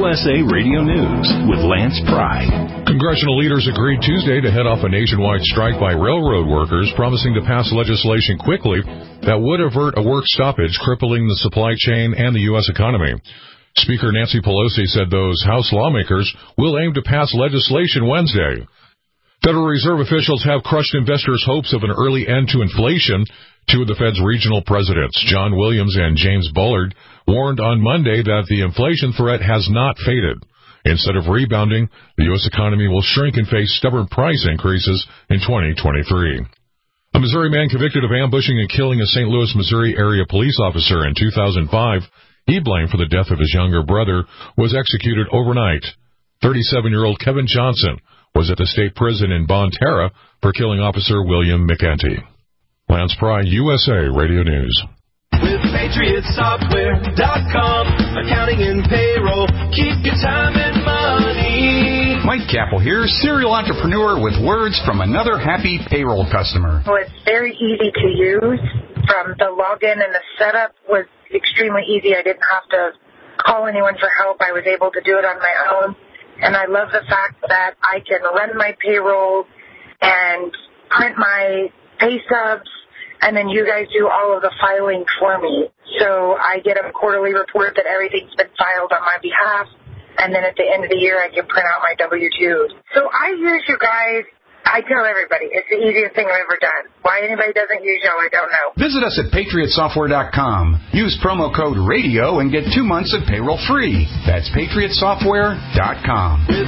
USA Radio News with Lance Pry. Congressional leaders agreed Tuesday to head off a nationwide strike by railroad workers, promising to pass legislation quickly that would avert a work stoppage crippling the supply chain and the U.S. economy. Speaker Nancy Pelosi said those House lawmakers will aim to pass legislation Wednesday. Federal Reserve officials have crushed investors' hopes of an early end to inflation. Two of the Fed's regional presidents, John Williams and James Bullard, warned on Monday that the inflation threat has not faded. Instead of rebounding, the U.S. economy will shrink and face stubborn price increases in 2023. A Missouri man convicted of ambushing and killing a St. Louis, Missouri area police officer in 2005, he blamed for the death of his younger brother, was executed overnight. 37-year-old Kevin Johnson was at the state prison in Bonne Terre for killing Officer William McEntee. Lance Pry, USA Radio News. With PatriotSoftware.com, accounting and payroll, keep your time and money. Mike Capel here, serial entrepreneur with words from another happy payroll customer. Well, it's very easy to use. From the login and the setup was extremely easy. I didn't have to call anyone for help. I was able to do it on my own. And I love the fact that I can run my payroll and print my pay stubs, and then you guys do all of the filing for me. So I get a quarterly report that everything's been filed on my behalf, and then at the end of the year I can print out my W-2s. So I use you guys. I tell everybody, it's the easiest thing I've ever done. Why anybody doesn't use y'all, I don't know. Visit us at PatriotSoftware.com. Use promo code RADIO and get 2 months of payroll free. That's PatriotSoftware.com. With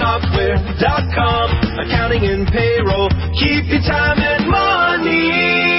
PatriotSoftware.com, accounting and payroll, keep your time and money.